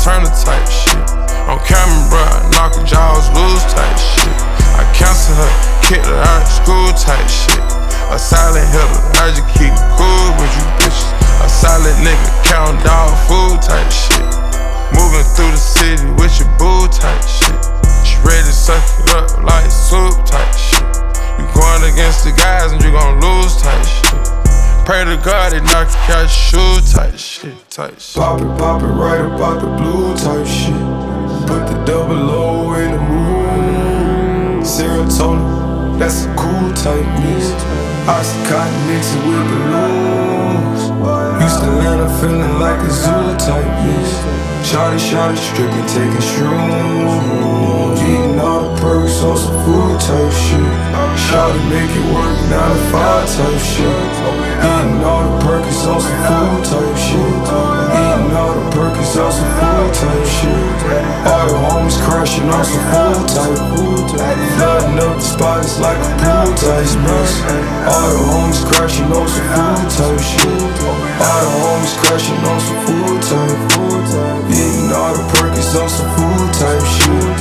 Turner type shit. On camera, bro, I knock her jaws loose type shit. I cancel her, kicked her out of school type shit. A silent hitter, I just keep cool with you bitches. A silent nigga, count dog food type shit. Moving through the city with your boo type shit. She ready to suck it up like soup type shit. You going against the guys and you gon' lose type shit. Pray to God they knock you out your shoe type shit. Pop it right about the blue type shit. Put the double O in the moon. Serotonin, that's a cool type mix. Oxycontin mixing with balloons. Houston, Atlanta feeling like a zoo type mix. Shawty, stripping, taking shrooms. Eating all the perks on some food type shit. Shawty make it work 9 to 5 type shit. Eating all the perks on some food type shit. Eating all the perks on some food type shit. All the homies crashing on some food type. Flooding up the spot, it's like a pool type mix. All the homies crashing on some food type shit. All the homies crashing on some food type. Eating all the perks on some food type shit.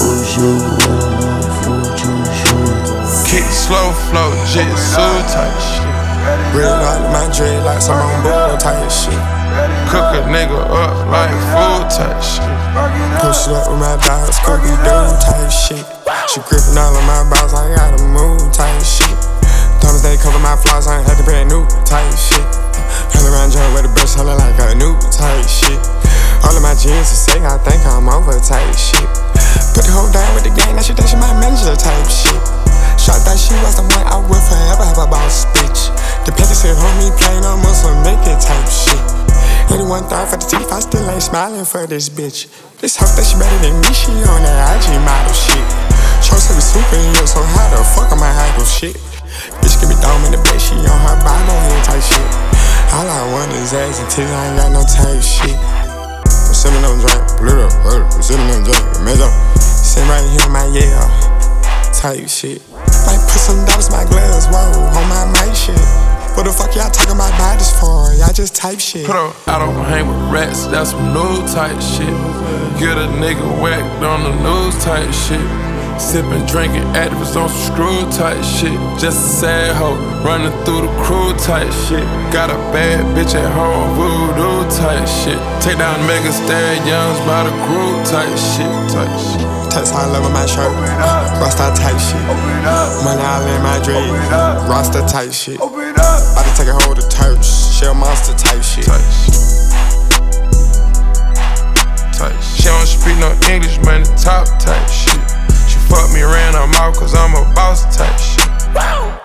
Kick slow flow, jitsu type shit. Real out of my dread like some on bull type shit. Cook a nigga up like food type shit. Push it up with my dogs, cookie dough type shit. She gripping all of my balls, I gotta move type shit. Thomas they cover my flaws, I ain't had to brand new type shit. Hell around joint with the brush, holler like a new type shit. All of my jeans are sick, I think I'm over type shit. Put the whole down with the gang, that shit my manager type shit. Shot that she was the one I will forever have a boss bitch. The paper said homie plain on muscle make it type shit. 81 thought for the teeth, I still ain't smiling for this bitch. This hoe that she better than me, she on that IG model shit. Show said we superhero, so how the fuck am I idle shit? Bitch give me dome in the bed, she on her Bible head type shit. All I want is ass until I ain't got no type shit. I'm sipping on drink, blue up, I'm sipping on drink, mezzo. Sitting right here in my type shit. Might put some dollars in my gloves, whoa, on my mic shit. What the fuck y'all talking about bodies for? Y'all just type shit. Put her out on hang with rats, that's some new type shit. Get a nigga whacked on the news type shit. Sippin', drinking, activists on some screw type shit. Just a sad hoe, running through the crew type shit. Got a bad bitch at home, voodoo type shit. Take down Mega Stallions by the crew type shit. Text all over my shirt, Rasta type shit. Money all in my dreams, Rasta type shit. About to take a hold of Turks, Shell Monster type shit. She don't speak no English, man, the top type shit. She fuck me around her mouth cause I'm a boss type shit.